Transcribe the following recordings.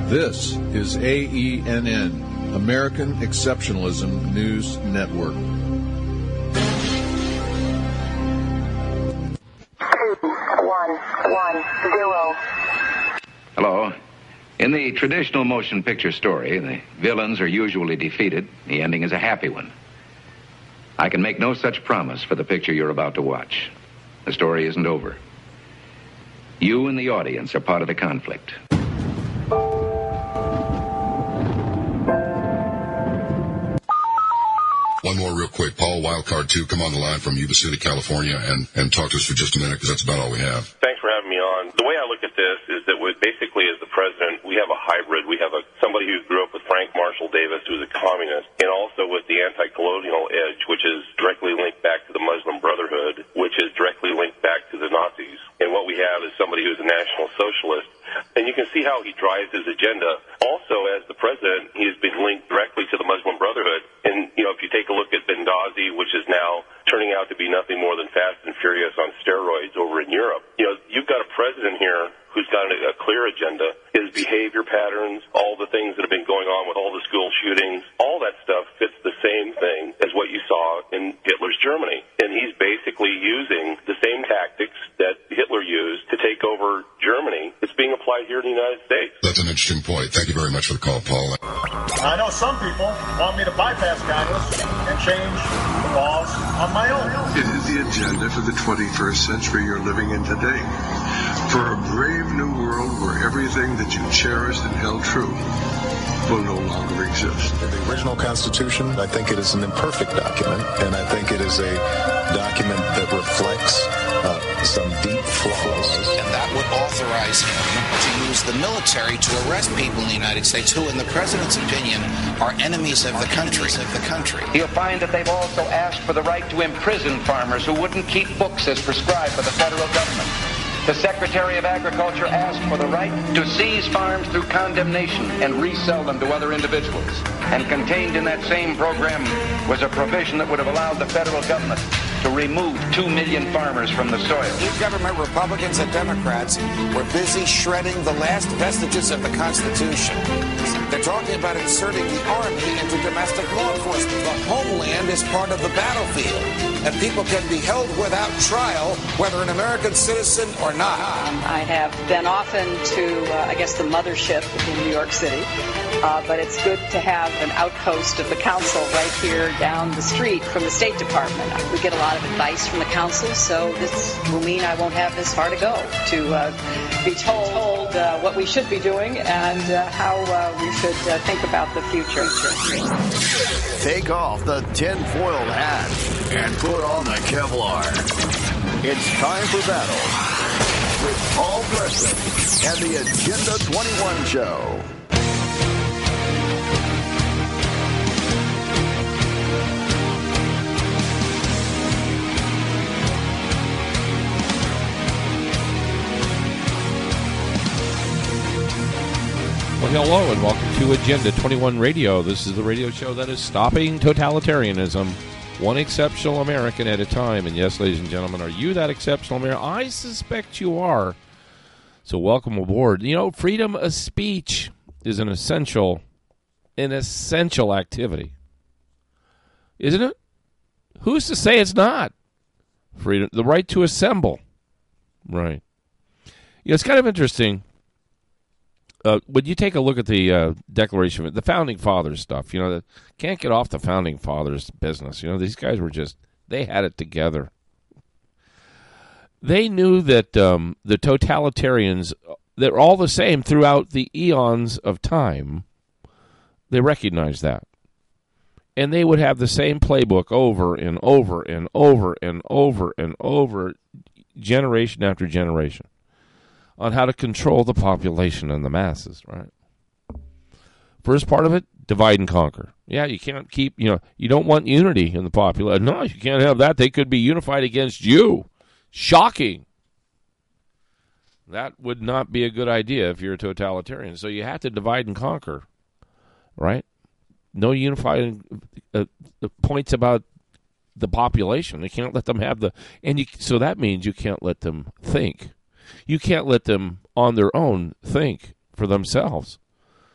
This is AENN, American Exceptionalism News Network. 2110. Hello. In the traditional motion picture story, the villains are usually defeated. The ending is a happy one. I can make no such promise for the picture you're about to watch. The story isn't over. You and the audience are part of the conflict. One more real quick. Paul, Wildcard 2, come on the line from Yuba City, California, and talk to us for just a minute, because that's about all we have. Thanks for having me on. The way I look at this is that basically as the president, we have a hybrid. We have somebody who grew up with Frank Marshall Davis, who's a communist, and also with the anti-colonial edge, which is directly linked back to the Muslim Brotherhood, which is directly linked back to the Nazis. And what we have is somebody who's a national socialist. And you can see how he drives his agenda. Also, as the president, he has been linked directly to the Muslim Brotherhood. And, if you take a look at Benghazi, which is now turning out to be nothing more than Fast and Furious on steroids over in Europe, you've got a president here who's got a clear agenda. His behavior patterns, all the things that have been going on with all the school shootings, all that stuff fits the same thing as what you saw in Hitler's Germany. And he's basically using the same tactics that Hitler used to take over Germany. It's being applied here in the United States. That's an interesting point. Thank you very much for the call, Paul. I know some people want me to bypass Congress and change the laws on my own. It is the agenda for the 21st century you're living in today. For a brave new world where everything that you cherished and held true will no longer exist. The original Constitution, I think it is an imperfect document, and I think it is a document that reflects some deep flaws. And that would authorize him to use the military to arrest people in the United States who, in the president's opinion, are enemies of the country. You'll find that they've also asked for the right to imprison farmers who wouldn't keep books as prescribed by the federal government. The Secretary of Agriculture asked for the right to seize farms through condemnation and resell them to other individuals. And contained in that same program was a provision that would have allowed the federal government to remove 2 million farmers from the soil. New government, Republicans and Democrats, were busy shredding the last vestiges of the Constitution. They're talking about inserting the Army into domestic law enforcement. The homeland is part of the battlefield, and people can be held without trial, whether an American citizen or not. I have been often to, the mothership in New York City, but it's good to have an outpost of the council right here down the street from the State Department. We get a lot of advice from the council, so this will mean I won't have this far to go to be told what we should be doing and how we should think about the future. Take off the tinfoil hat and put on the Kevlar. It's time for battle with Paul Preston and the Agenda 21 Show. Well, hello and welcome to Agenda 21 Radio. This is the radio show that is stopping totalitarianism, one exceptional American at a time. And yes, ladies and gentlemen, are you that exceptional American? I suspect you are. So welcome aboard. Freedom of speech is an essential activity. Isn't it? Who's to say it's not? Freedom, the right to assemble. Right. It's kind of interesting. When you take a look at the Declaration, the Founding Fathers stuff, can't get off the Founding Fathers business. These guys were they had it together. They knew that the totalitarians, they're all the same throughout the eons of time. They recognized that. And they would have the same playbook over and over and over and over and over, generation after generation, on how to control the population and the masses, right? First part of it, divide and conquer. Yeah, you can't keep, you don't want unity in the population. No, you can't have that. They could be unified against you. Shocking. That would not be a good idea if you're a totalitarian. So you have to divide and conquer, right? No unified points about the population. You can't let them have so that means you can't let them think. You can't let them, on their own, think for themselves.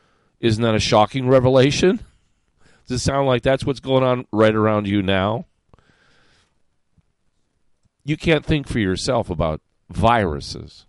Isn't that a shocking revelation? Does it sound like that's what's going on right around you now? You can't think for yourself about viruses.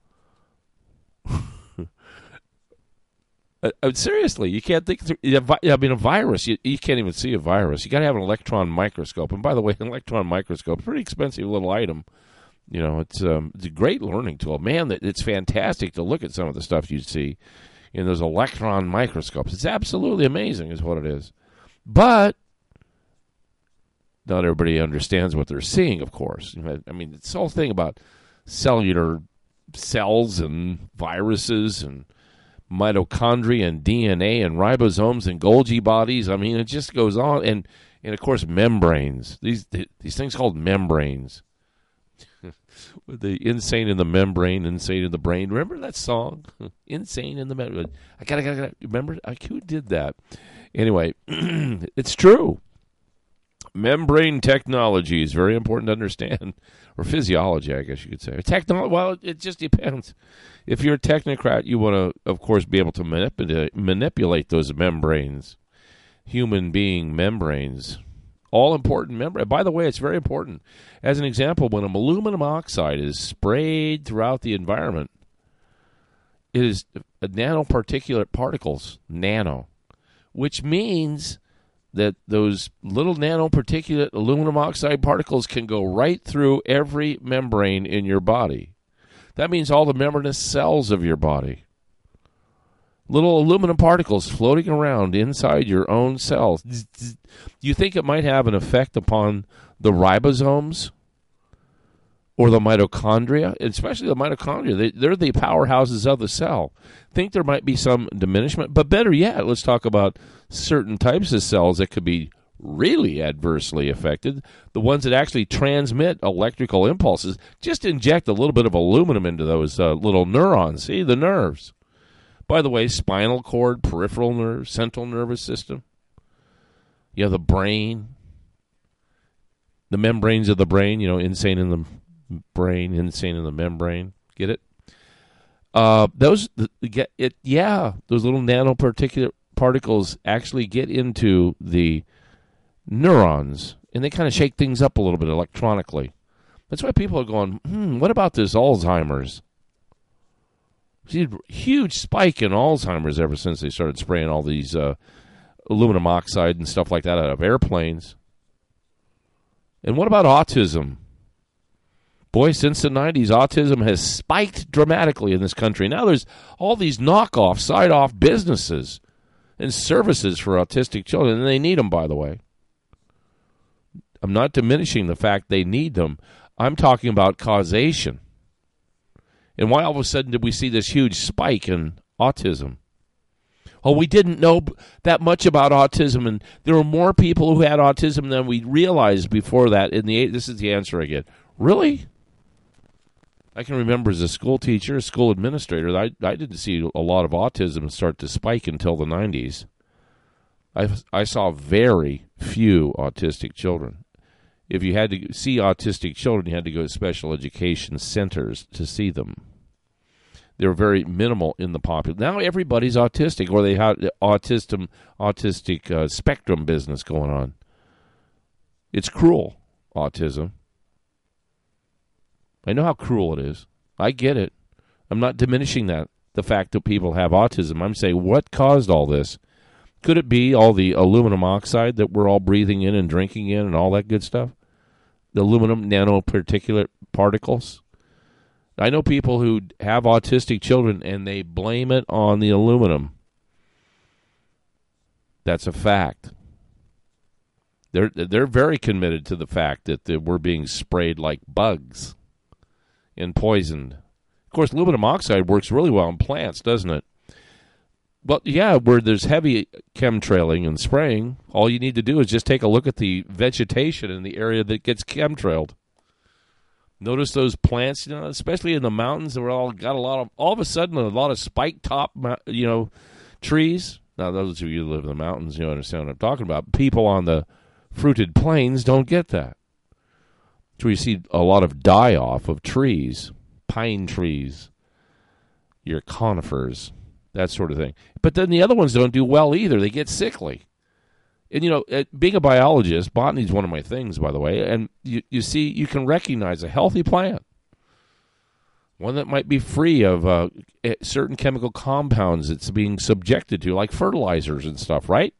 Seriously, you can't think. A virus. You can't even see a virus. You got to have an electron microscope. And by the way, an electron microscope, pretty expensive little item. You know, it's a great learning tool. Man, it's fantastic to look at some of the stuff you see in those electron microscopes. It's absolutely amazing, is what it is. But not everybody understands what they're seeing. Of course, I mean, this whole thing about cellular cells and viruses and mitochondria and DNA and ribosomes and Golgi bodies. I mean, it just goes on. And of course, membranes. These things called membranes. The insane in the membrane, insane in the brain. Remember that song? Insane in the membrane. I gotta remember. Who did that? Anyway, it's true. Membrane technology is very important to understand, or physiology, I guess you could say. Well, it just depends. If you're a technocrat, you want to, of course, be able to manipulate those membranes, human being membranes, all important membrane. By the way, it's very important. As an example, when aluminum oxide is sprayed throughout the environment, it is nanoparticulate particles, which means that those little nanoparticulate aluminum oxide particles can go right through every membrane in your body. That means all the membranous cells of your body. Little aluminum particles floating around inside your own cells. Do you think it might have an effect upon the ribosomes or the mitochondria? Especially the mitochondria. They're the powerhouses of the cell. Think there might be some diminishment. But better yet, let's talk about certain types of cells that could be really adversely affected, the ones that actually transmit electrical impulses. Just inject a little bit of aluminum into those little neurons. See, the nerves. By the way, spinal cord, peripheral nerve, central nervous system. You have the brain, the membranes of the brain, insane in the brain, insane in the membrane. Get it? Those little nanoparticulate particles actually get into the neurons, and they kind of shake things up a little bit electronically. That's why people are going, what about this Alzheimer's? Huge spike in Alzheimer's ever since they started spraying all these aluminum oxide and stuff like that out of airplanes. And what about autism? Boy, since the 90s, autism has spiked dramatically in this country. Now there's all these knockoff, side-off businesses and services for autistic children, and they need them, by the way. I'm not diminishing the fact they need them. I'm talking about causation. And why all of a sudden did we see this huge spike in autism? Oh, we didn't know that much about autism, and there were more people who had autism than we realized before that. This is the answer I get. Really? I can remember as a school teacher, a school administrator, I didn't see a lot of autism start to spike until the 90s. I saw very few autistic children. If you had to see autistic children, you had to go to special education centers to see them. They were very minimal in the population. Now everybody's autistic, or they have autistic spectrum business going on. It's cruel, autism. I know how cruel it is. I get it. I'm not diminishing the fact that people have autism. I'm saying, what caused all this? Could it be all the aluminum oxide that we're all breathing in and drinking in and all that good stuff? The aluminum nanoparticulate particles? I know people who have autistic children and they blame it on the aluminum. That's a fact. They're very committed to the fact that we're being sprayed like bugs and poisoned. Of course, aluminum oxide works really well in plants, doesn't it? Well, yeah, where there's heavy chemtrailing and spraying, all you need to do is just take a look at the vegetation in the area that gets chemtrailed. Notice those plants, especially in the mountains, that all of a sudden a lot of spike top, trees. Now, those of you who live in the mountains, you understand what I'm talking about. People on the fruited plains don't get that. So you see a lot of die-off of trees, pine trees, your conifers, that sort of thing. But then the other ones don't do well either. They get sickly. And, you know, being a biologist, botany is one of my things, by the way, and you see, you can recognize a healthy plant, one that might be free of certain chemical compounds it's being subjected to, like fertilizers and stuff, right?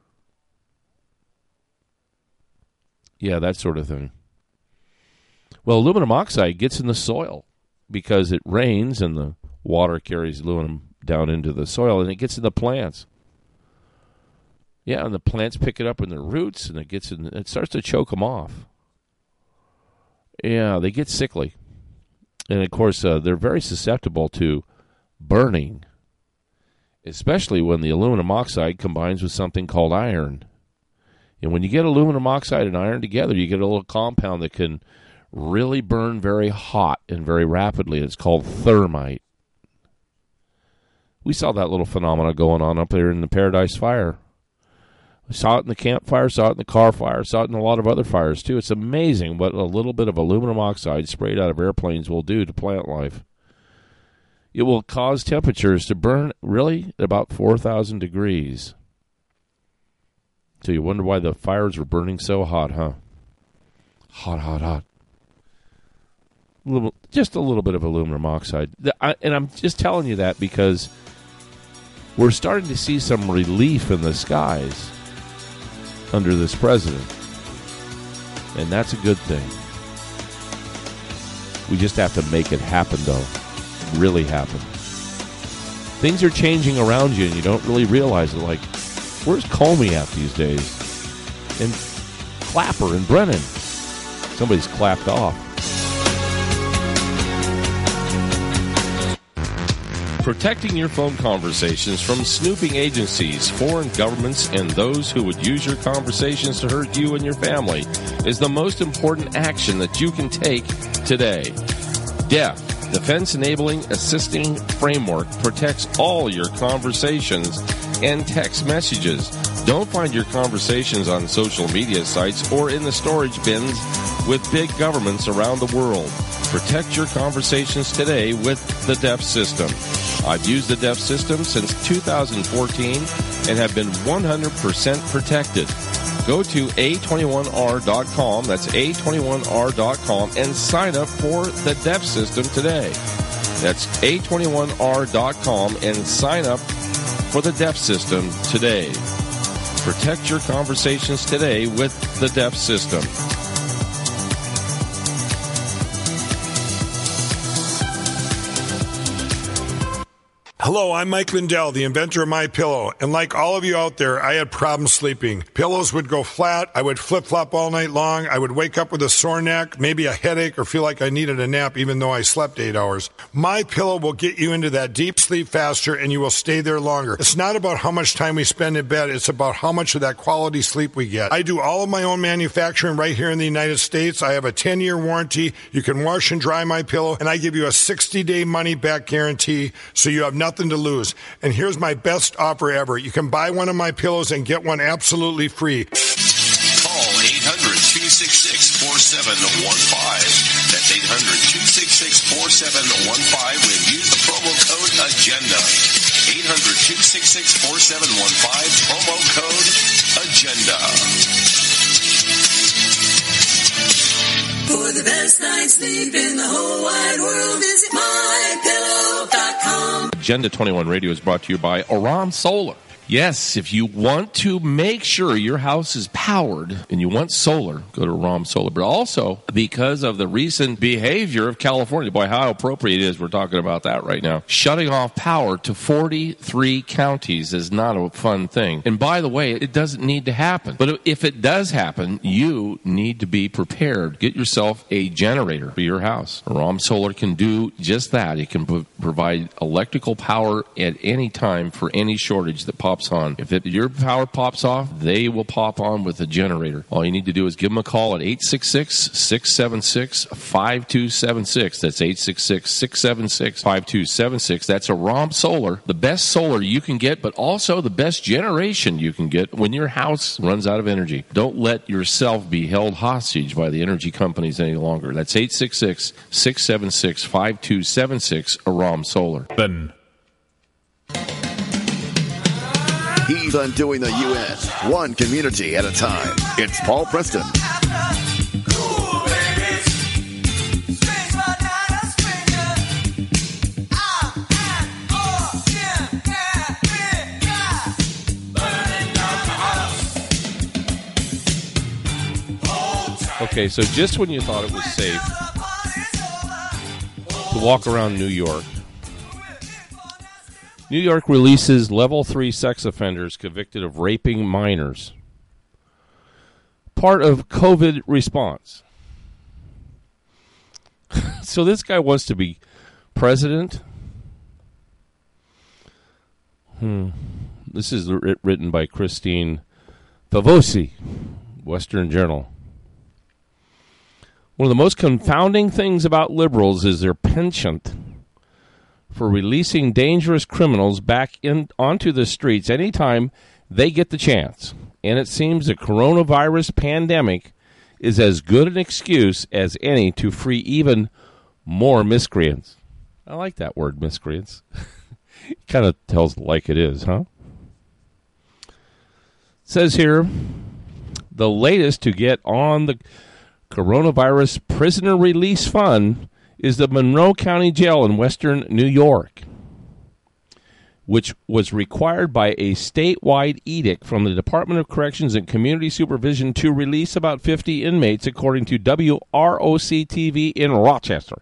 Yeah, that sort of thing. Well, aluminum oxide gets in the soil because it rains and the water carries aluminum down into the soil, and it gets in the plants. Yeah, and the plants pick it up in their roots, and it starts to choke them off. Yeah, they get sickly. And, of course, they're very susceptible to burning, especially when the aluminum oxide combines with something called iron. And when you get aluminum oxide and iron together, you get a little compound that can really burn very hot and very rapidly. It's called thermite. We saw that little phenomena going on up there in the Paradise Fire. We saw it in the campfire, saw it in the car fire, saw it in a lot of other fires, too. It's amazing what a little bit of aluminum oxide sprayed out of airplanes will do to plant life. It will cause temperatures to burn, really, at about 4,000 degrees. So you wonder why the fires were burning so hot, huh? Hot, hot, hot. Just a little bit of aluminum oxide. And I'm just telling you that because we're starting to see some relief in the skies under this president. And that's a good thing. We just have to make it happen, though. Really happen. Things are changing around you, and you don't really realize it. Like, where's Comey at these days? And Clapper and Brennan. Somebody's clapped off. Protecting your phone conversations from snooping agencies, foreign governments, and those who would use your conversations to hurt you and your family is the most important action that you can take today. DEF, Defense Enabling Assisting Framework, protects all your conversations and text messages. Don't find your conversations on social media sites or in the storage bins with big governments around the world. Protect your conversations today with the DEF system. I've used the DEF system since 2014 and have been 100% protected. Go to A21R.com, that's A21R.com, and sign up for the DEF system today. That's A21R.com and sign up for the DEF system today. Protect your conversations today with the DEF system. Hello, I'm Mike Lindell, the inventor of MyPillow, and like all of you out there, I had problems sleeping. Pillows would go flat, I would flip-flop all night long, I would wake up with a sore neck, maybe a headache, or feel like I needed a nap even though I slept 8 hours. MyPillow will get you into that deep sleep faster, and you will stay there longer. It's not about how much time we spend in bed, it's about how much of that quality sleep we get. I do all of my own manufacturing right here in the United States. I have a 10-year warranty. You can wash and dry MyPillow, and I give you a 60-day money-back guarantee, so you have nothing to lose. And here's my best offer ever. You can buy one of my pillows and get one absolutely free. Call 800-266-4715. That's 800-266-4715 and use the promo code AGENDA. 800-266-4715, promo code AGENDA. For the best night's sleep in the whole wide world, visit MyPillow.com. Agenda 21 Radio is brought to you by Aram Solar. Yes, if you want to make sure your house is powered and you want solar, go to Aram Solar. But also, because of the recent behavior of California, boy, how appropriate it is we're talking about that right now. Shutting off power to 43 counties is not a fun thing. And by the way, it doesn't need to happen. But if it does happen, you need to be prepared. Get yourself a generator for your house. Aram Solar can do just that. It can provide electrical power at any time for any shortage that pops on. If your power pops off, they will pop on with a generator. All you need to do is give them a call at 866-676-5276. That's 866-676-5276. That's Aram Solar, the best solar you can get, but also the best generation you can get when your house runs out of energy. Don't let yourself be held hostage by the energy companies any longer. That's 866-676-5276, Aram Solar. Ben. He's undoing the U.S. one community at a time. It's Paul Preston. Okay, so just when you thought it was safe to walk around New York, New York releases level 3 sex offenders convicted of raping minors. Part of COVID response. So this guy wants to be president. This is written by Christine Favosi, Western Journal. One of the most confounding things about liberals is their penchant for releasing dangerous criminals back onto the streets anytime they get the chance. And it seems the coronavirus pandemic is as good an excuse as any to free even more miscreants. I like that word, miscreants. It kind of tells it like it is, huh? It says here, the latest to get on the coronavirus prisoner release fund is the Monroe County Jail in western New York, which was required by a statewide edict from the Department of Corrections and Community Supervision to release about 50 inmates, according to WROC-TV in Rochester.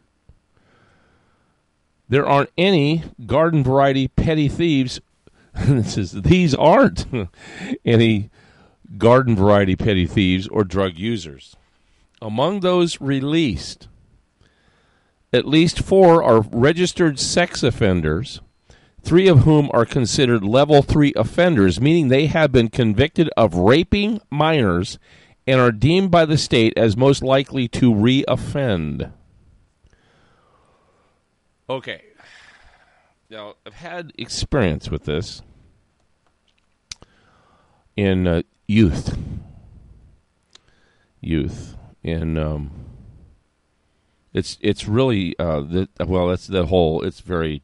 There aren't any garden variety petty thieves. These aren't any garden variety petty thieves or drug users. Among those released, at least 4 are registered sex offenders, 3 of whom are considered level 3 offenders, meaning they have been convicted of raping minors and are deemed by the state as most likely to re-offend. Okay. Now, I've had experience with this in youth. And it's really that's the whole. It's very.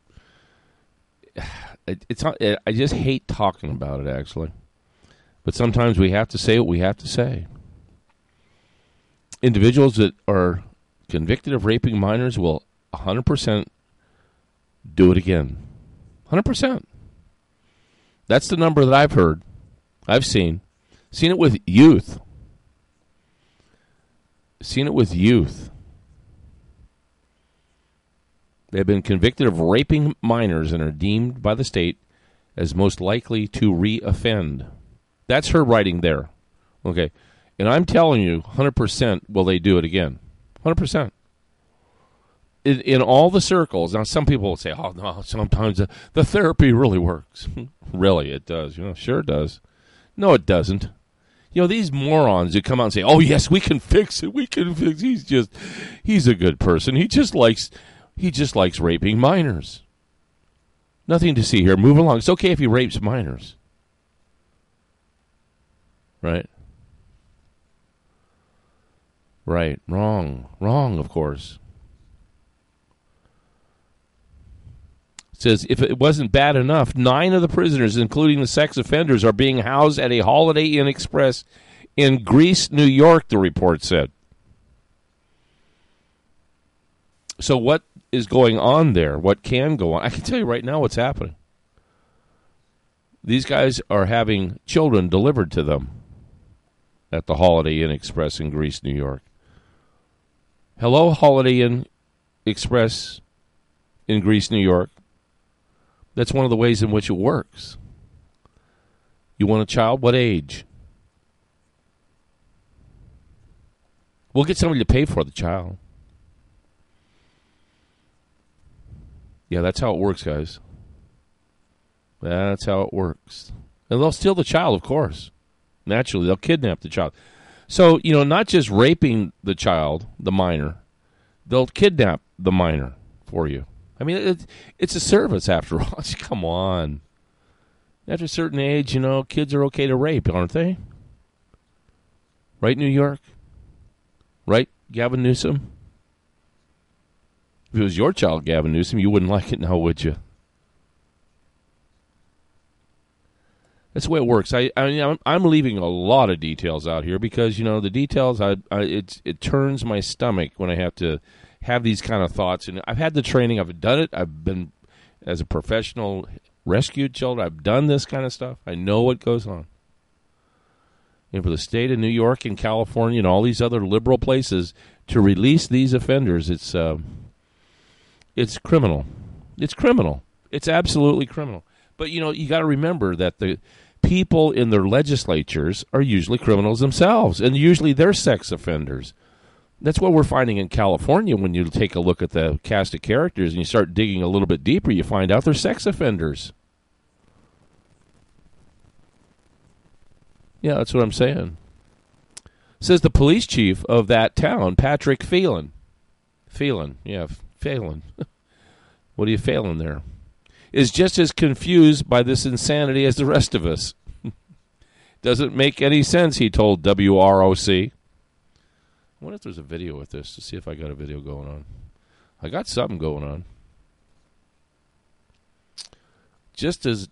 It's not. I just hate talking about it, actually, but sometimes we have to say what we have to say. Individuals that are convicted of raping minors will 100% do it again. 100%. That's the number that I've heard. I've seen it with youth. Seen it with youth. They've been convicted of raping minors and are deemed by the state as most likely to re-offend. That's her writing there. Okay. And I'm telling you, 100% will they do it again. 100%. In all the circles. Now, some people will say, oh, no, sometimes the therapy really works. Really, it does. Sure it does. No, it doesn't. These morons who come out and say, oh, yes, we can fix it. We can fix it. He's a good person. He just likes raping minors. Nothing to see here. Move along. It's okay if he rapes minors. Right? Right. Wrong. Wrong, of course. It says, if it wasn't bad enough, 9 of the prisoners, including the sex offenders, are being housed at a Holiday Inn Express in Greece, New York, the report said. So what is going on there? What can go on? I can tell you right now what's happening. These guys are having children delivered to them at the Holiday Inn Express in Greece, New York. Hello, Holiday Inn Express in Greece, New York. That's one of the ways in which it works. You want a child? What age? We'll get somebody to pay for the child. Yeah, that's how it works, guys. That's how it works. And they'll steal the child, of course. Naturally, they'll kidnap the child. So, not just raping the child, the minor, they'll kidnap the minor for you. I mean, it's a service after all. Come on. After a certain age, kids are okay to rape, aren't they? Right, New York? Right, Gavin Newsom? If it was your child, Gavin Newsom, you wouldn't like it now, would you? That's the way it works. I'm leaving a lot of details out here because, the details, it turns my stomach when I have to have these kind of thoughts. And I've had the training. I've done it. I've been, as a professional, rescued children. I've done this kind of stuff. I know what goes on. And for the state of New York and California and all these other liberal places to release these offenders, it's criminal. It's criminal. It's absolutely criminal. But, you got to remember that the people in their legislatures are usually criminals themselves, and usually they're sex offenders. That's what we're finding in California when you take a look at the cast of characters and you start digging a little bit deeper, you find out they're sex offenders. Yeah, that's what I'm saying. Says the police chief of that town, Patrick Phelan. Phelan. What are you failing there? Is just as confused by this insanity as the rest of us. Doesn't make any sense, he told WROC. I wonder if there's a video with this to see if I got a video going on. I got something going on. Just as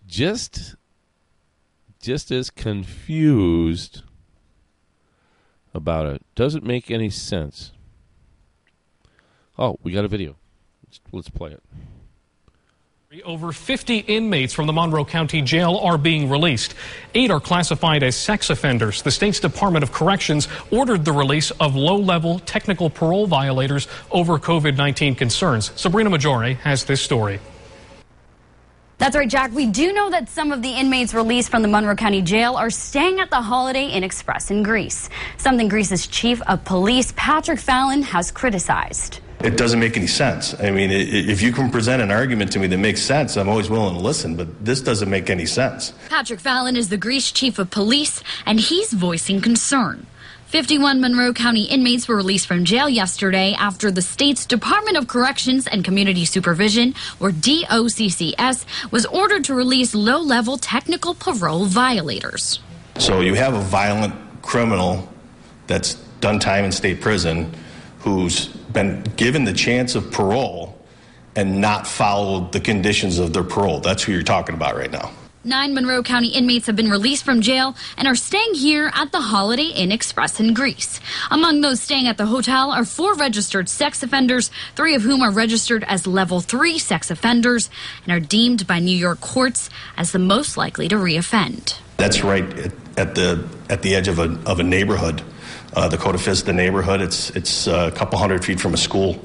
confused about it. Doesn't make any sense. Oh, we got a video. Let's play it. Over 50 inmates from the Monroe County Jail are being released. 8 are classified as sex offenders. The state's Department of Corrections ordered the release of low-level technical parole violators over COVID-19 concerns. Sabrina Maggiore has this story. That's right, Jack. We do know that some of the inmates released from the Monroe County Jail are staying at the Holiday Inn Express in Greece, something Greece's chief of police, Patrick Phelan, has criticized. It doesn't make any sense. I mean, if you can present an argument to me that makes sense, I'm always willing to listen, but this doesn't make any sense. Patrick Phelan is the Greece chief of police, and he's voicing concern. 51 Monroe County inmates were released from jail yesterday after the state's Department of Corrections and Community Supervision, or DOCCS, was ordered to release low-level technical parole violators. So you have a violent criminal that's done time in state prison who's been given the chance of parole and not followed the conditions of their parole. That's who you're talking about right now. 9 Monroe County inmates have been released from jail and are staying here at the Holiday Inn Express in Greece. Among those staying at the hotel are 4 registered sex offenders, 3 of whom are registered as level 3 sex offenders and are deemed by New York courts as the most likely to reoffend. That's right at the edge of a neighborhood. The Cotafista neighborhood, it's a couple hundred feet from a school.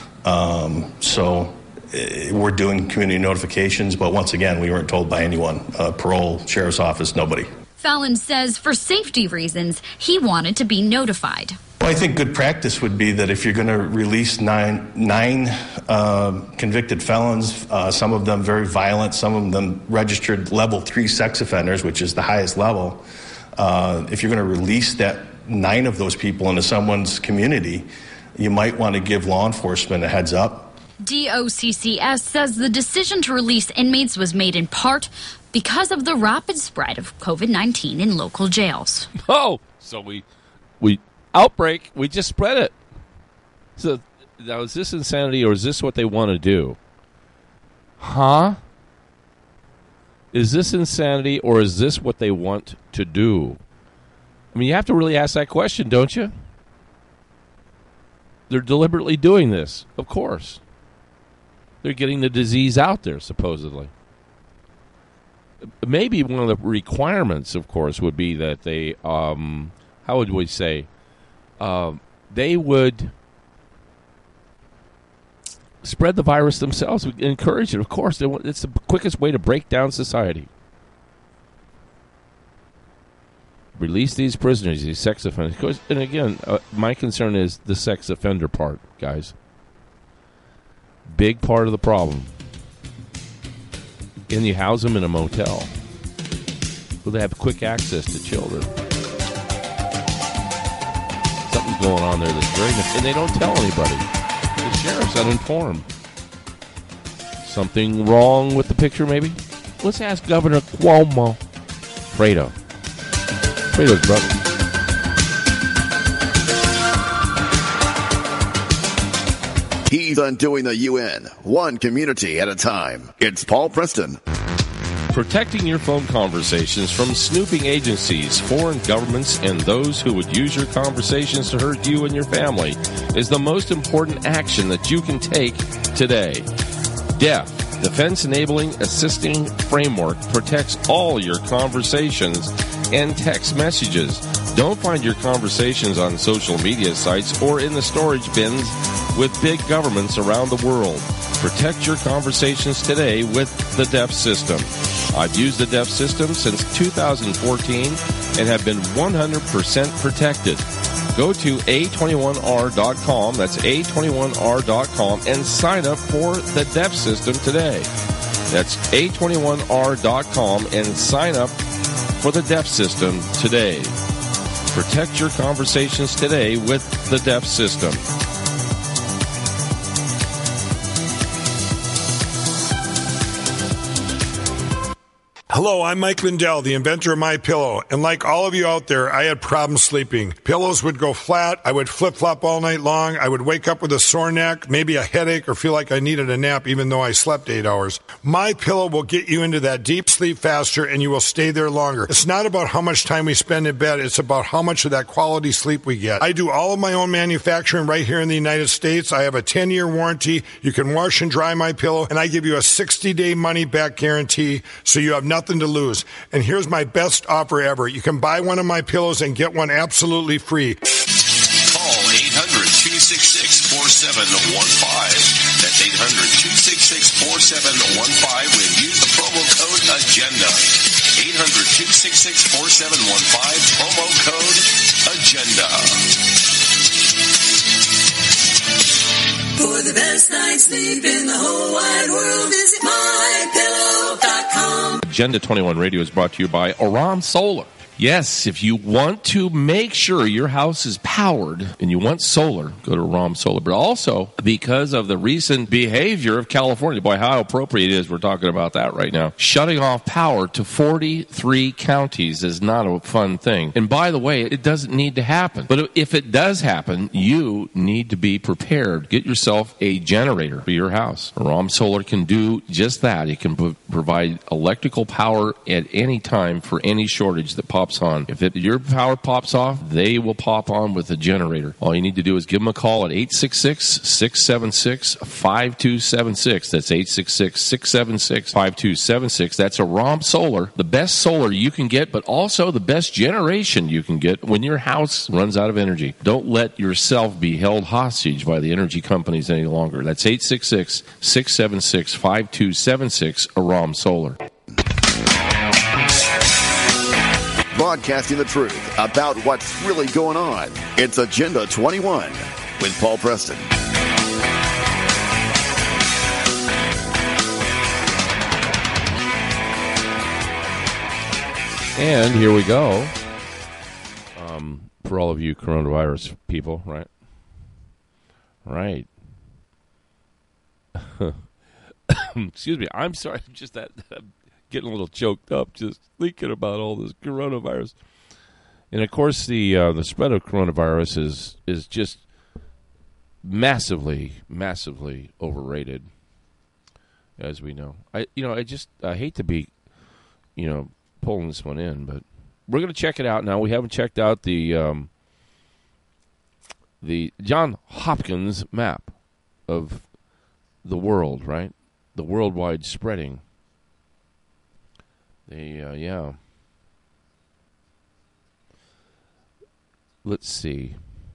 So we're doing community notifications, but once again, we weren't told by anyone. Parole, sheriff's office, nobody. Phelan says for safety reasons, he wanted to be notified. Well, I think good practice would be that if you're going to release nine convicted felons, some of them very violent, some of them registered level 3 sex offenders, which is the highest level, if you're going to release that 9 of those people into someone's community, you might want to give law enforcement a heads up. DOCCS says the decision to release inmates was made in part because of the rapid spread of COVID-19 in local jails. Oh, so we outbreak, we just spread it. So now is this insanity or is this what they want to do? Huh? Is this insanity or is this what they want to do? I mean, you have to really ask that question, don't you? They're deliberately doing this, of course. They're getting the disease out there, supposedly. Maybe one of the requirements, of course, would be that they, how would we say, they would spread the virus themselves, encourage it, of course. It's the quickest way to break down society. Release these prisoners, these sex offenders. And again, my concern is the sex offender part, guys. Big part of the problem. And you house them in a motel where they have quick access to children. Something's going on there that's very... And they don't tell anybody. The sheriff's uninformed. Something wrong with the picture, maybe? Let's ask Governor Cuomo. Fredo. Fredo's brother. He's undoing the UN, one community at a time. It's Paul Preston. Protecting your phone conversations from snooping agencies, foreign governments, and those who would use your conversations to hurt you and your family is the most important action that you can take today. DEF, Defense Enabling Assisting Framework, protects all your conversations and text messages. Don't find your conversations on social media sites or in the storage bins with big governments around the world. Protect your conversations today with the DEF system. I've used the DEF system since 2014 and have been 100% protected. Go to A21R.com, that's A21R.com, and sign up for the DEF system today. That's A21R.com and sign up for the DEF system today. Protect your conversations today with the DEF system. Hello, I'm Mike Lindell, the inventor of MyPillow, and like all of you out there, I had problems sleeping. Pillows would go flat, I would flip-flop all night long, I would wake up with a sore neck, maybe a headache, or feel like I needed a nap even though I slept 8 hours. MyPillow will get you into that deep sleep faster, and you will stay there longer. It's not about how much time we spend in bed, it's about how much of that quality sleep we get. I do all of my own manufacturing right here in the United States. I have a 10-year warranty. You can wash and dry MyPillow, and I give you a 60-day money-back guarantee, so you have nothing to lose. And here's my best offer ever. You can buy one of my pillows and get one absolutely free. Call 800-266-4715. That's 800-266-4715 when use the promo code AGENDA. 800-266-4715, promo code AGENDA. For the best night's sleep in the whole wide world, visit MyPillow.com. Agenda 21 Radio is brought to you by Aram Solar. Yes, if you want to make sure your house is powered and you want solar, go to Aram Solar. But also, because of the recent behavior of California, boy, how appropriate it is we're talking about that right now. Shutting off power to 43 counties is not a fun thing. And by the way, it doesn't need to happen. But if it does happen, you need to be prepared. Get yourself a generator for your house. Aram Solar can do just that. It can provide electrical power at any time for any shortage that pops on. If your power pops off, they will pop on with a generator. All you need to do is give them a call at 866-676-5276. That's 866-676-5276. That's Aram Solar, the best solar you can get, but also the best generation you can get when your house runs out of energy. Don't let yourself be held hostage by the energy companies any longer. That's 866-676-5276, Aram Solar. Broadcasting the truth about what's really going on. It's Agenda 21 with Paul Preston. And here we go. For all of you coronavirus people, right? Right. Excuse me. I'm sorry. Just that... getting a little choked up just thinking about all this coronavirus. And, of course, the spread of coronavirus is just massively, massively overrated, as we know. I hate to be, pulling this one in, but we're going to check it out now. We haven't checked out the Johns Hopkins map of the world, right? The worldwide spreading. Yeah. Let's see.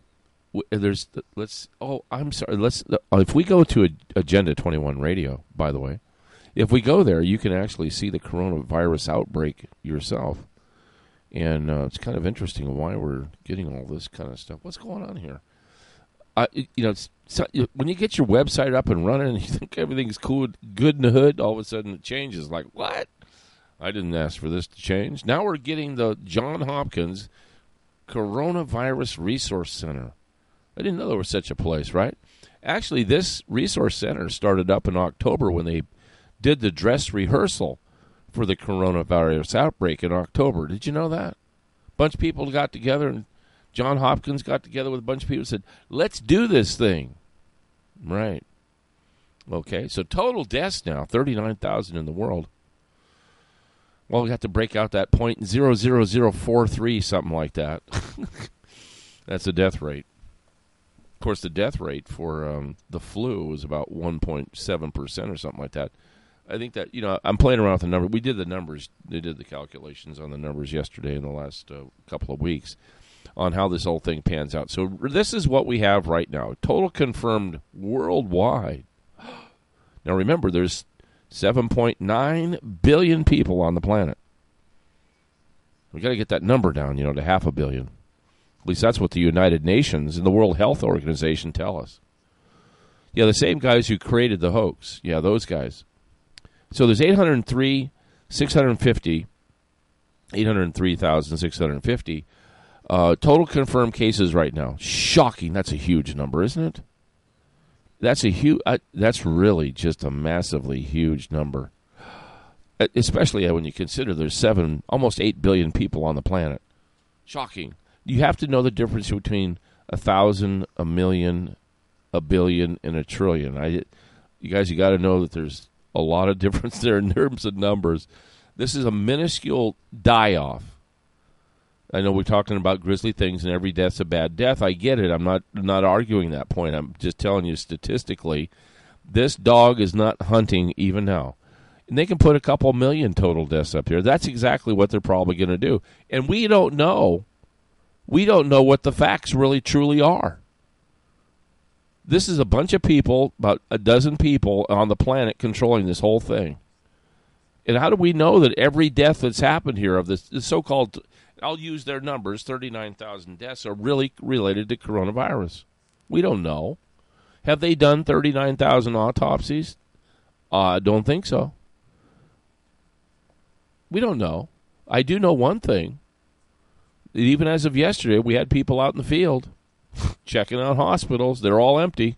I'm sorry. If we go to Agenda 21 Radio, by the way, if we go there, you can actually see the coronavirus outbreak yourself. And it's kind of interesting why we're getting all this kind of stuff. What's going on here? When you get your website up and running and you think everything's cool, good in the hood, all of a sudden it changes. Like, what? I didn't ask for this to change. Now we're getting the Johns Hopkins Coronavirus Resource Center. I didn't know there was such a place, right? Actually, this resource center started up in October when they did the dress rehearsal for the coronavirus outbreak in October. Did you know that? A bunch of people got together, and Johns Hopkins got together with a bunch of people and said, let's do this thing. Right. Okay, so total deaths now, 39,000 in the world. Well, we have to break out that .00043, something like that. That's the death rate. Of course, the death rate for the flu was about 1.7% or something like that. I think that, I'm playing around with the number. We did the numbers. They did the calculations on the numbers yesterday in the last couple of weeks on how this whole thing pans out. So this is what we have right now. Total confirmed worldwide. Now, remember, there's 7.9 billion people on the planet. We got to get that number down, to 500 million. At least that's what the United Nations and the World Health Organization tell us. Yeah, the same guys who created the hoax. Yeah, those guys. So there's 803,650 total confirmed cases right now. Shocking. That's a huge number, isn't it? That's really just a massively huge number, especially when you consider there's almost 8 billion people on the planet. Shocking. You have to know the difference between 1,000, a million, a billion, and a trillion. You got to know that there's a lot of difference there in terms of numbers. This is a minuscule die-off. I know we're talking about grisly things and every death's a bad death. I get it. I'm not arguing that point. I'm just telling you statistically, this dog is not hunting even now. And they can put a couple million total deaths up here. That's exactly what they're probably going to do. And we don't know. We don't know what the facts really truly are. This is a bunch of people, about a dozen people on the planet controlling this whole thing. And how do we know that every death that's happened here of this so-called, I'll use their numbers, 39,000 deaths, are really related to coronavirus? We don't know. Have they done 39,000 autopsies? I don't think so. We don't know. I do know one thing. Even as of yesterday, we had people out in the field checking out hospitals. They're all empty.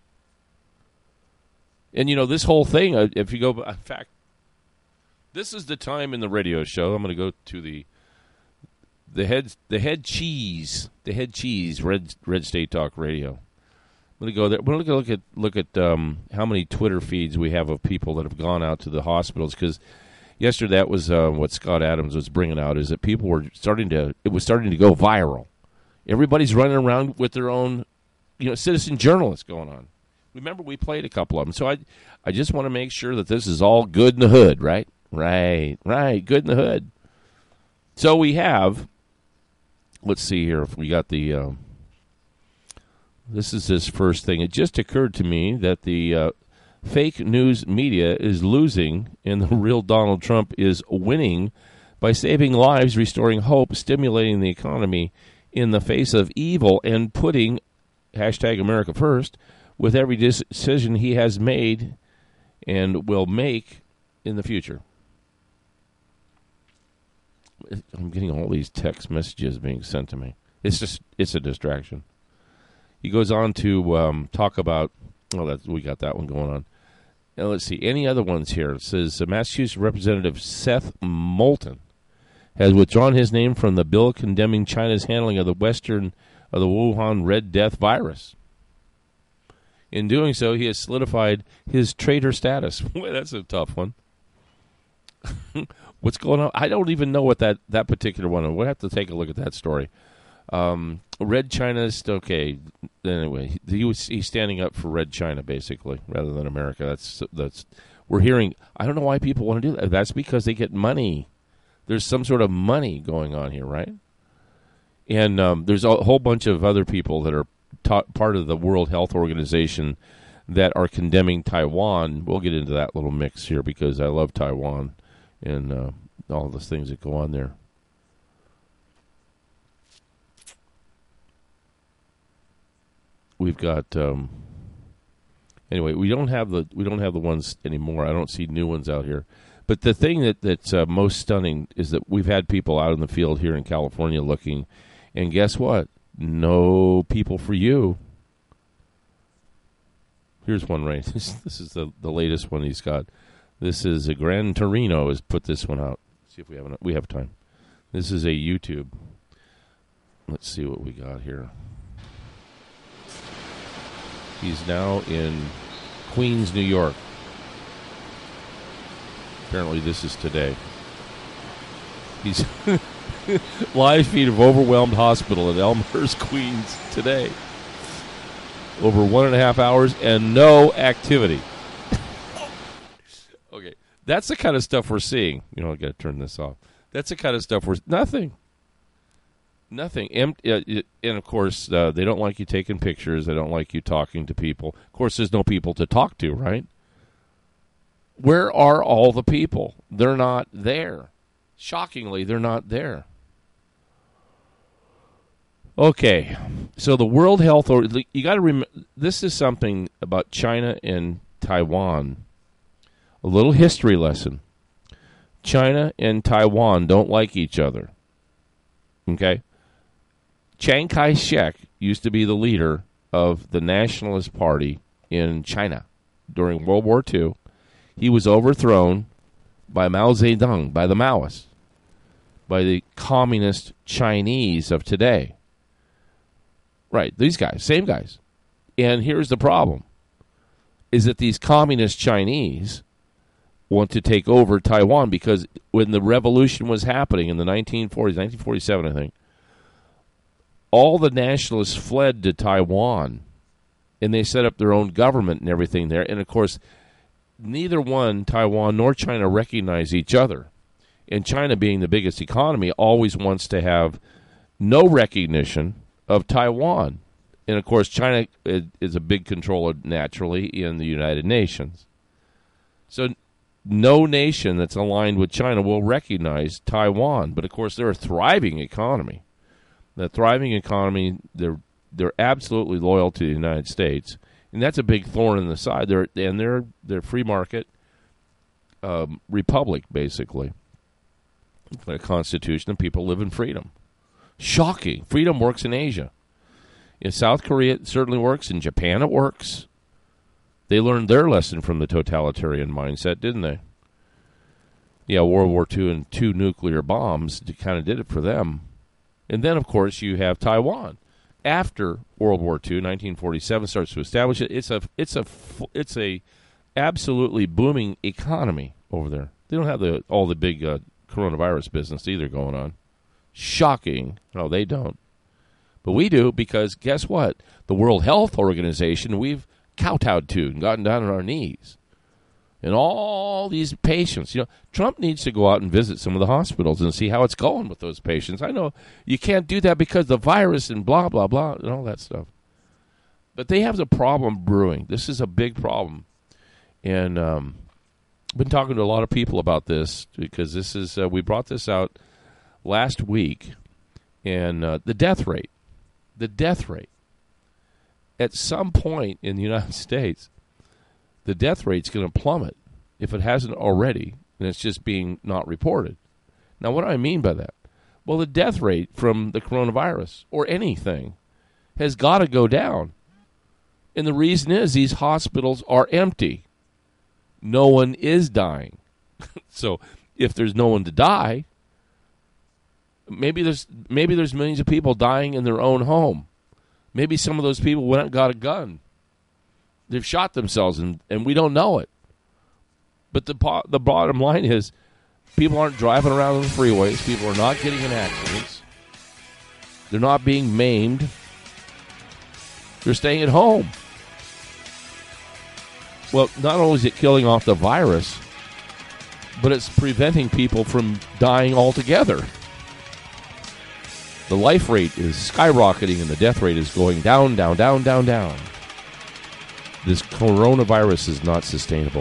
And, this whole thing, if you go, in fact, this is the time in the radio show. I'm going to go to the head cheese, Red State Talk Radio. I'm going to go there. We're going to look at how many Twitter feeds we have of people that have gone out to the hospitals, because yesterday that was what Scott Adams was bringing out, is that people were starting to go viral. Everybody's running around with their own, citizen journalists going on. Remember, we played a couple of them. So I just want to make sure that this is all good in the hood, right? Right, good in the hood. So we have, let's see here if we got the, this is this first thing. It just occurred to me that the fake news media is losing and the real Donald Trump is winning by saving lives, restoring hope, stimulating the economy in the face of evil, and putting #America first with every decision he has made and will make in the future. I'm getting all these text messages being sent to me. It's a distraction. He goes on to talk about, we got that one going on. Now, let's see. Any other ones here? It says Massachusetts Representative Seth Moulton has withdrawn his name from the bill condemning China's handling of the Wuhan Red Death virus. In doing so, he has solidified his traitor status. Boy, that's a tough one. What's going on? I don't even know what that particular one is. We'll have to take a look at that story. Red China's okay. Anyway, he's standing up for Red China basically, rather than America. That's we're hearing. I don't know why people want to do that. That's because they get money. There's some sort of money going on here, right? And there's a whole bunch of other people that are part of the World Health Organization that are condemning Taiwan. We'll get into that little mix here because I love Taiwan and all the things that go on there. We've got anyway. We don't have the ones anymore. I don't see new ones out here. But the thing that's most stunning is that we've had people out in the field here in California looking, and guess what? No people for you. Here's one right. This is the latest one he's got. This is a Gran Torino has put this one out. Let's see if we have time. This is a YouTube. Let's see what we got here. He's now in Queens, New York. Apparently this is today. He's live feed of overwhelmed hospital at Elmhurst, Queens today. Over 1.5 hours and no activity. Okay, that's the kind of stuff we're seeing. You know, I got to turn this off. That's the kind of stuff nothing. And of course, they don't like you taking pictures. They don't like you talking to people. Of course, there's no people to talk to, right? Where are all the people? They're not there. Shockingly, they're not there. Okay, so the World Health Organization, you got to remember, this is something about China and Taiwan. A little history lesson. China and Taiwan don't like each other. Okay? Chiang Kai-shek used to be the leader of the Nationalist Party in China during World War II. He was overthrown by Mao Zedong, by the Maoists, by the communist Chinese of today. Right, these guys, same guys. And here's the problem, is that these communist Chinese want to take over Taiwan because when the revolution was happening in the 1940s, 1947, I think, all the nationalists fled to Taiwan, and they set up their own government and everything there. And, of course, neither Taiwan nor China recognize each other. And China, being the biggest economy, always wants to have no recognition of Taiwan. And, of course, China is a big controller, naturally, in the United Nations. So no nation that's aligned with China will recognize Taiwan. But, of course, they're a thriving economy. The thriving economy, they're absolutely loyal to the United States. And that's a big thorn in the side. They're free market republic, basically. A constitution, and people live in freedom. Shocking. Freedom works in Asia. In South Korea, it certainly works. In Japan, it works. They learned their lesson from the totalitarian mindset, didn't they? Yeah, World War II and 2 nuclear bombs kind of did it for them. And then, of course, you have Taiwan. After World War II, 1947 starts to establish it. It's a absolutely booming economy over there. They don't have all the big coronavirus business either going on. Shocking. No, they don't. But we do, because guess what? The World Health Organization, we've kowtowed to and gotten down on our knees. And all these patients, Trump needs to go out and visit some of the hospitals and see how it's going with those patients. I know you can't do that because the virus and blah, blah, blah, and all that stuff. But they have the problem brewing. This is a big problem. And I've been talking to a lot of people about this because this is we brought this out last week, and the death rate. At some point in the United States, the death rate's going to plummet if it hasn't already, and it's just being not reported. Now, what do I mean by that? Well, the death rate from the coronavirus or anything has got to go down. And the reason is these hospitals are empty. No one is dying. So if there's no one to die, maybe there's millions of people dying in their own home. Maybe some of those people went out and got a gun. They've shot themselves, and we don't know it. But the bottom line is people aren't driving around on the freeways. People are not getting in accidents. They're not being maimed. They're staying at home. Well, not only is it killing off the virus, but it's preventing people from dying altogether. The life rate is skyrocketing and the death rate is going down, down, down, down, down. This coronavirus is not sustainable.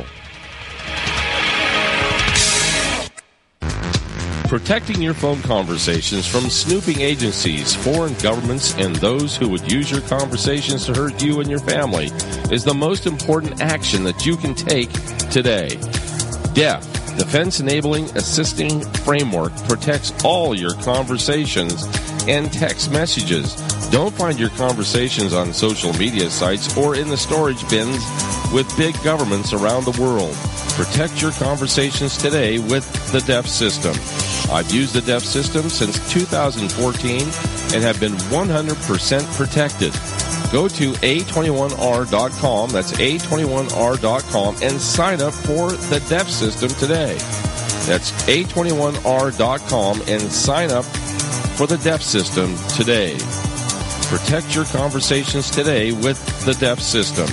Protecting your phone conversations from snooping agencies, foreign governments, and those who would use your conversations to hurt you and your family is the most important action that you can take today. DEF, Defense Enabling Assisting Framework, protects all your conversations and text messages. Don't find your conversations on social media sites or in the storage bins with big governments around the world. Protect your conversations today with the DEF system. I've used the DEF system since 2014 and have been 100% protected. Go to A21R.com, that's A21R.com, and sign up for the DEF system today. That's a21r.com and sign up for the DEF system today. Protect your conversations today with the DEF system.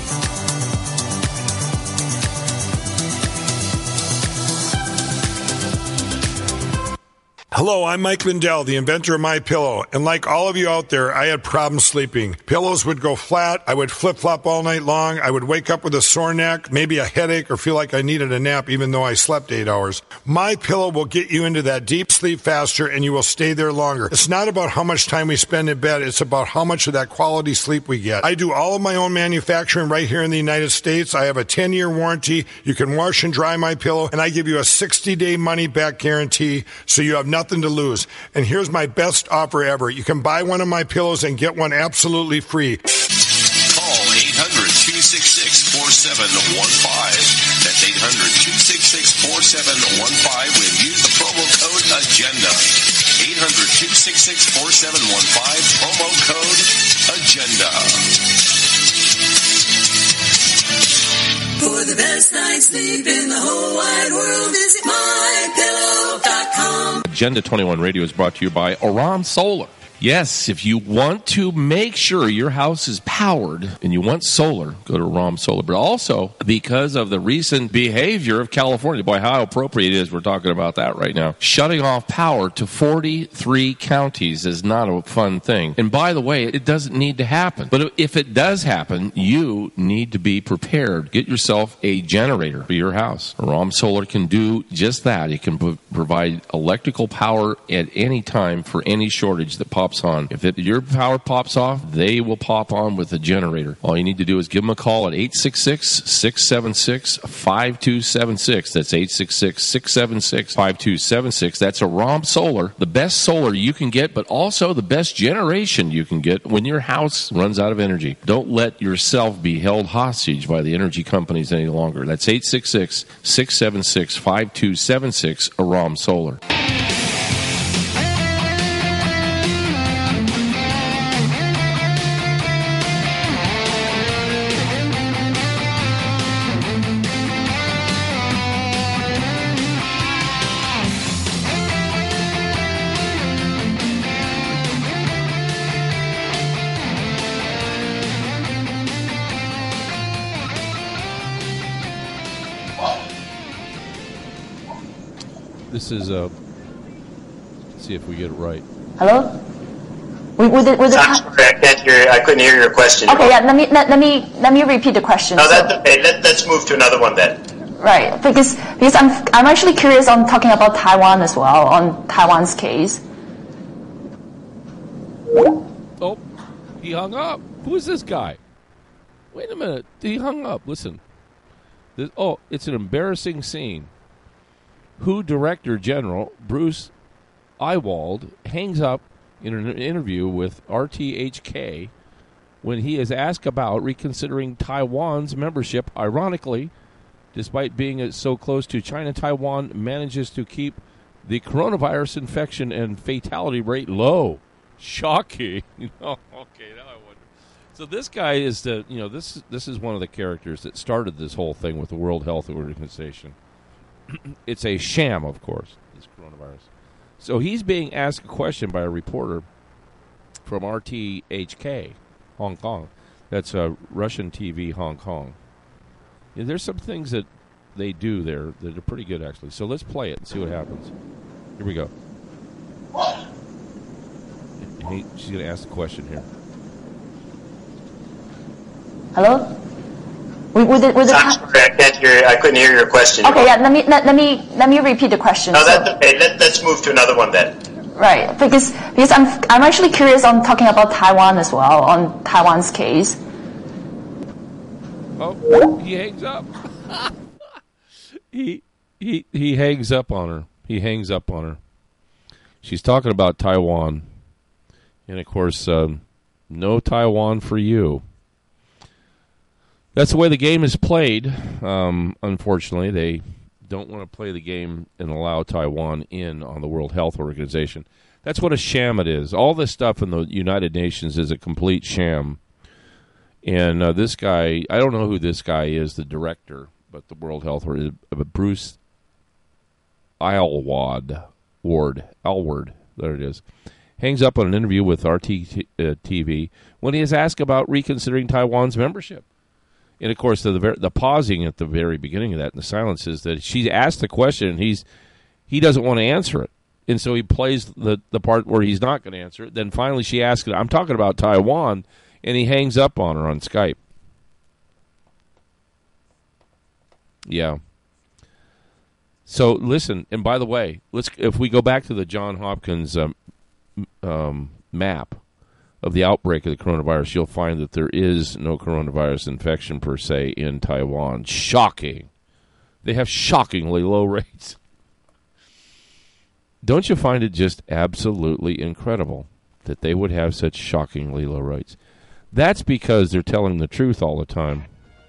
Hello, I'm Mike Lindell, the inventor of MyPillow, and like all of you out there, I had problems sleeping. Pillows would go flat, I would flip-flop all night long, I would wake up with a sore neck, maybe a headache, or feel like I needed a nap even though I slept 8 hours. MyPillow will get you into that deep sleep faster and you will stay there longer. It's not about how much time we spend in bed, it's about how much of that quality sleep we get. I do all of my own manufacturing right here in the United States. I have a 10-year warranty. You can wash and dry MyPillow, and I give you a 60-day money-back guarantee, so you have nothing to lose. And here's my best offer ever. You can buy one of my pillows and get one absolutely free. Call 800-266-4715. That's 800-266-4715 when use the promo code AGENDA. 800-266-4715, promo code AGENDA. For the best night's sleep in the whole wide world, visit MyPillow.com. Agenda 21 Radio is brought to you by Aram Solar. Yes, if you want to make sure your house is powered and you want solar, go to Aram Solar. But also, because of the recent behavior of California, boy, how appropriate it is we're talking about that right now. Shutting off power to 43 counties is not a fun thing. And by the way, it doesn't need to happen. But if it does happen, you need to be prepared. Get yourself a generator for your house. Aram Solar can do just that. It can provide electrical power at any time for any shortage that pops on. If your power pops off, they will pop on with a generator. All you need to do is give them a call at 866-676-5276. That's 866-676-5276. That's Aram Solar, the best solar you can get, but also the best generation you can get when your house runs out of energy. Don't let yourself be held hostage by the energy companies any longer. That's 866-676-5276, Aram Solar. This is let's see if we get it right. Hello? Sorry, I can't hear. I couldn't hear your question. Okay, yeah. Let me repeat the question. No, that's okay. Let's move to another one then. Right, because I'm actually curious on talking about Taiwan as well, on Taiwan's case. Oh, he hung up. Who is this guy? Wait a minute. He hung up. Listen. It's an embarrassing scene. WHO Director General Bruce Ewald hangs up in an interview with RTHK when he is asked about reconsidering Taiwan's membership. Ironically, despite being so close to China, Taiwan manages to keep the coronavirus infection and fatality rate low. Shocking. Okay, now I wonder. So this guy is this is one of the characters that started this whole thing with the World Health Organization. It's a sham, of course, this coronavirus. So he's being asked a question by a reporter from RTHK, Hong Kong. That's Russian TV, Hong Kong. Yeah, there's some things that they do there that are pretty good, actually. So let's play it and see what happens. Here we go. She's going to ask the question here. Hello? Sorry, I can't hear. I couldn't hear your question. Okay, yeah. Let me repeat the question. No, that's okay. Let's move to another one then. Right, because I'm actually curious on talking about Taiwan as well, on Taiwan's case. Oh, he hangs up. he hangs up on her. He hangs up on her. She's talking about Taiwan, and of course, no Taiwan for you. That's the way the game is played. Unfortunately, they don't want to play the game and allow Taiwan in on the World Health Organization. That's what a sham it is. All this stuff in the United Nations is a complete sham. And this guy, I don't know who this guy is, the director, but the World Health Organization, Bruce Alward, there it is, hangs up on an interview with RT-TV when he is asked about reconsidering Taiwan's membership. And, of course, the pausing at the very beginning of that and the silence is that she asked the question and he doesn't want to answer it. And so he plays the part where he's not going to answer it. Then finally she asks, I'm talking about Taiwan, and he hangs up on her on Skype. Yeah. So, listen, and by the way, if we go back to the Johns Hopkins map of the outbreak of the coronavirus, you'll find that there is no coronavirus infection per se in Taiwan. Shocking. They have shockingly low rates. Don't you find it just absolutely incredible that they would have such shockingly low rates? That's because they're telling the truth all the time.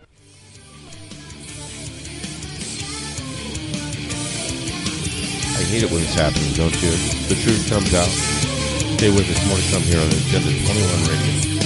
I hate it when it's happening, don't you? The truth comes out. Stay with us. More to come here on Agenda 21 Radio.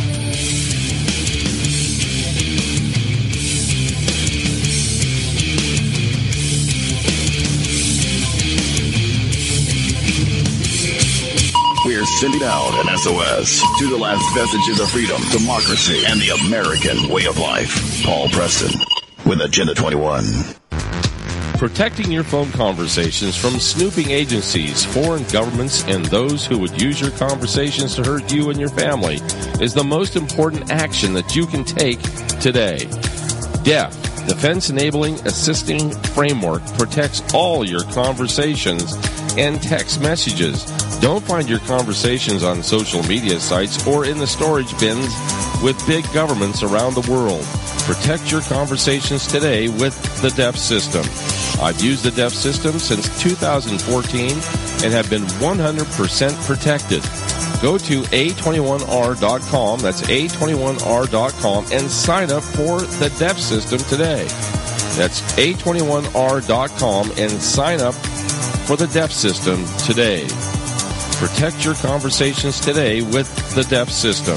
We're sending out an SOS to the last vestiges of freedom, democracy, and the American way of life. Paul Preston with Agenda 21. Protecting your phone conversations from snooping agencies, foreign governments, and those who would use your conversations to hurt you and your family is the most important action that you can take today. DEF, Defense Enabling Assisting Framework, protects all your conversations and text messages. Don't find your conversations on social media sites or in the storage bins with big governments around the world. Protect your conversations today with the DEF system. I've used the DEF system since 2014 and have been 100% protected. Go to A21R.com, that's A21R.com, and sign up for the DEF system today. That's A21R.com and sign up for the DEF system today. Protect your conversations today with the DEF system.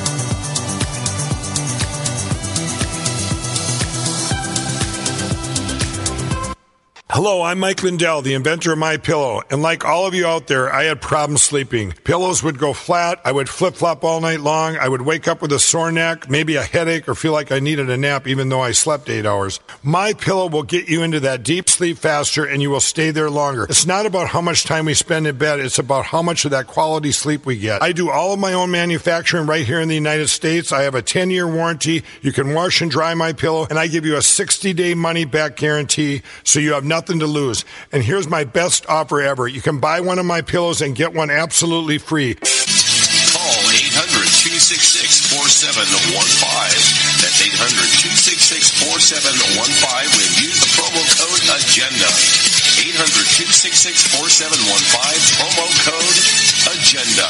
Hello, I'm Mike Lindell, the inventor of MyPillow, and like all of you out there, I had problems sleeping. Pillows would go flat, I would flip-flop all night long, I would wake up with a sore neck, maybe a headache, or feel like I needed a nap even though I slept 8 hours. MyPillow will get you into that deep sleep faster and you will stay there longer. It's not about how much time we spend in bed, it's about how much of that quality sleep we get. I do all of my own manufacturing right here in the United States. I have a 10-year warranty. You can wash and dry MyPillow, and I give you a 60-day money-back guarantee, so you have nothing to lose. And here's my best offer ever. You can buy one of my pillows and get one absolutely free. Call 800-266-4715. That's 800-266-4715 and use the promo code AGENDA. 800-266-4715, promo code AGENDA.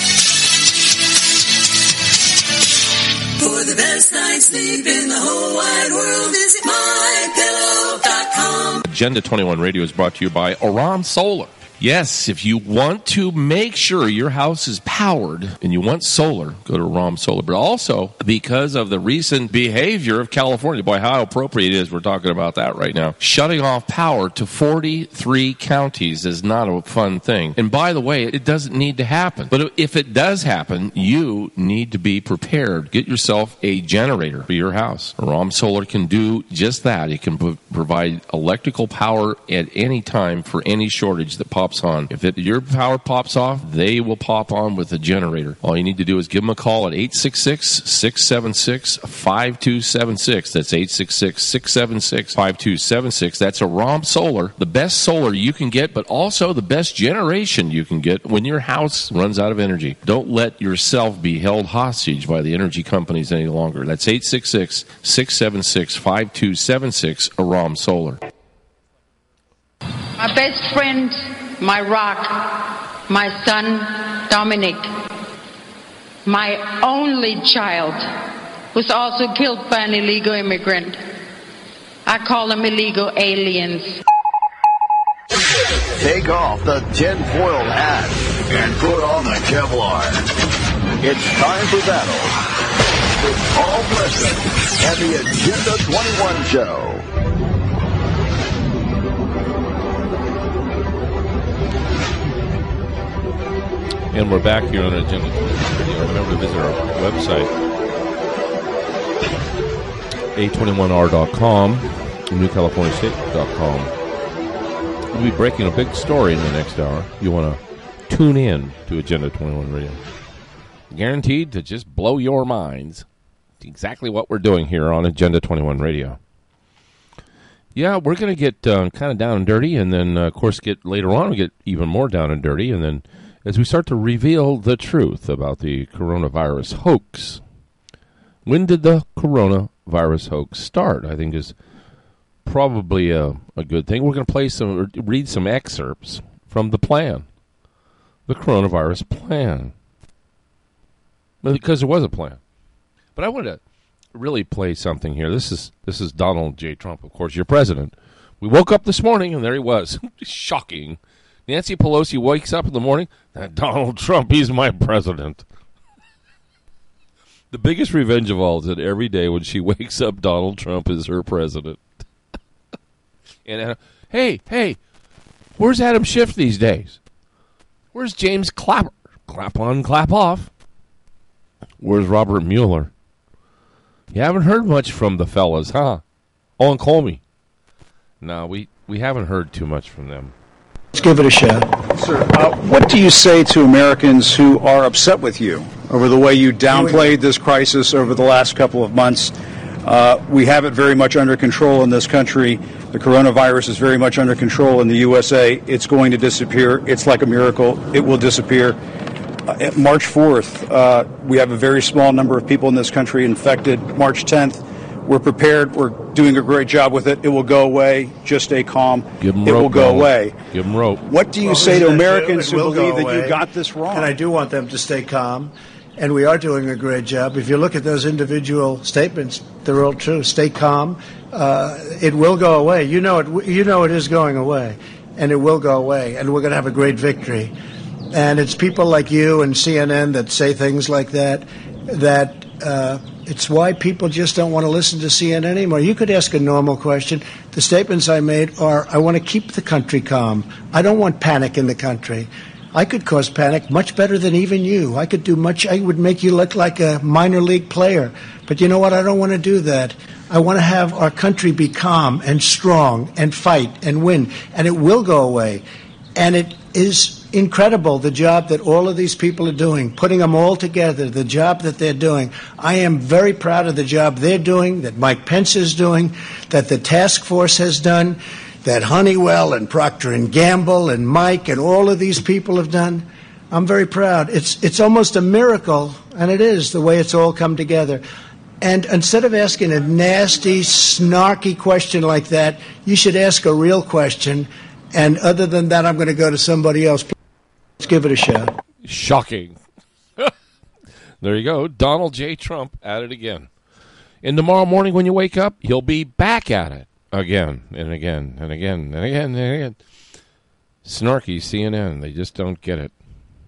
For the best night's sleep in the whole wide world, visit MyPillow.com. Agenda 21 Radio is brought to you by Aram Solar. Yes, if you want to make sure your house is powered and you want solar, go to Aram Solar. But also, because of the recent behavior of California, boy, how appropriate it is we're talking about that right now. Shutting off power to 43 counties is not a fun thing. And by the way, it doesn't need to happen. But if it does happen, you need to be prepared. Get yourself a generator for your house. Aram Solar can do just that. It can provide electrical power at any time for any shortage that pops on. If your power pops off, they will pop on with a generator. All you need to do is give them a call at 866-676-5276. That's 866-676-5276. That's Aram Solar, the best solar you can get, but also the best generation you can get when your house runs out of energy. Don't let yourself be held hostage by the energy companies any longer. That's 866-676-5276, Aram Solar. My best friend, my rock, my son, Dominic, my only child, was also killed by an illegal immigrant. I call them illegal aliens. Take off the tinfoil hat and put on the Kevlar. It's time for battle with Paul Preston and the Agenda 21 Show. And we're back here on Agenda 21 Radio. Remember to visit our website, a21r.com, newcaliforniastate.com. We'll be breaking a big story in the next hour. You want to tune in to Agenda 21 Radio. Guaranteed to just blow your minds. It's exactly what we're doing here on Agenda 21 Radio. Yeah, we're going to get kind of down and dirty, and then, of course, later on, we get even more down and dirty, and then as we start to reveal the truth about the coronavirus hoax. When did the coronavirus hoax start? I think is probably a good thing. We're going to read some excerpts from the plan, the coronavirus plan, because there was a plan. But I want to really play something here. This is Donald J. Trump, of course, your president. We woke up this morning, and there he was. Shocking. Nancy Pelosi wakes up in the morning, and Donald Trump, he's my president. The biggest revenge of all is that every day when she wakes up, Donald Trump is her president. And hey, where's Adam Schiff these days? Where's James Clapper? Clap on, clap off. Where's Robert Mueller? You haven't heard much from the fellas, huh? Oh, and Comey. No, we haven't heard too much from them. Let's give it a shot. Sir, what do you say to Americans who are upset with you over the way you downplayed this crisis over the last couple of months? We have it very much under control in this country. The coronavirus is very much under control in the USA. It's going to disappear. It's like a miracle. It will disappear. March 4th, we have a very small number of people in this country infected. March 10th, we're prepared. We're doing a great job with it. It will go away. Just stay calm. Give them it rope, will go away. Give them rope. What do you say to Americans who believe that you got this wrong? And I do want them to stay calm. And we are doing a great job. If you look at those individual statements, they're all true. Stay calm. It will go away. You know it is going away. And it will go away. And we're going to have a great victory. And it's people like you and CNN that say things like that it's why people just don't want to listen to CNN anymore. You could ask a normal question. The statements I made are, I want to keep the country calm. I don't want panic in the country. I could cause panic much better than even you. I would make you look like a minor league player. But you know what? I don't want to do that. I want to have our country be calm and strong and fight and win. And it will go away. And it is incredible, the job that all of these people are doing, putting them all together, the job that they're doing. I am very proud of the job they're doing, that Mike Pence is doing, that the task force has done, that Honeywell and Procter & Gamble and Mike and all of these people have done. I'm very proud. It's almost a miracle, and it is, the way it's all come together. And instead of asking a nasty, snarky question like that, you should ask a real question. And other than that, I'm going to go to somebody else. Let's give it a shot. Shocking. There you go. Donald J. Trump at it again. And tomorrow morning when you wake up, he'll be back at it again and again and again and again and again. Snarky CNN. They just don't get it.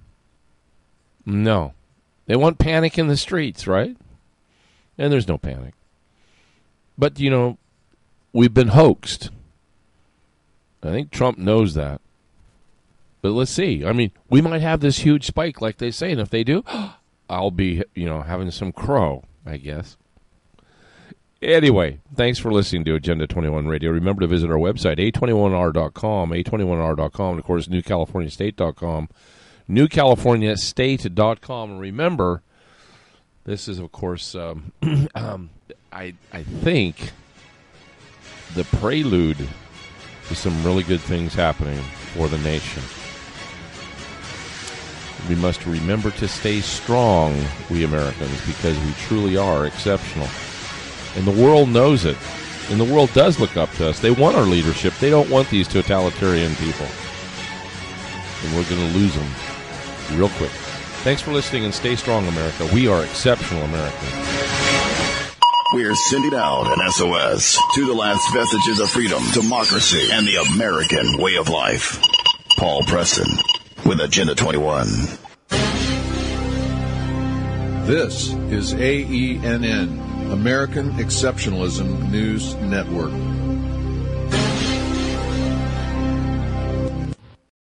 No. They want panic in the streets, right? And there's no panic. But, we've been hoaxed. I think Trump knows that. But let's see. I mean, we might have this huge spike like they say, and if they do, I'll be, having some crow, I guess. Anyway, thanks for listening to Agenda 21 Radio. Remember to visit our website, a21r.com, a21r.com, and of course, newcaliforniastate.com, newcaliforniastate.com. And remember, this is, of course, I think the prelude to some really good things happening for the nation. We must remember to stay strong, we Americans, because we truly are exceptional. And the world knows it. And the world does look up to us. They want our leadership. They don't want these totalitarian people. And we're going to lose them real quick. Thanks for listening, and stay strong, America. We are exceptional Americans. We're sending out an SOS to the last vestiges of freedom, democracy, and the American way of life. Paul Preston with Agenda 21. This is AENN, American Exceptionalism News Network.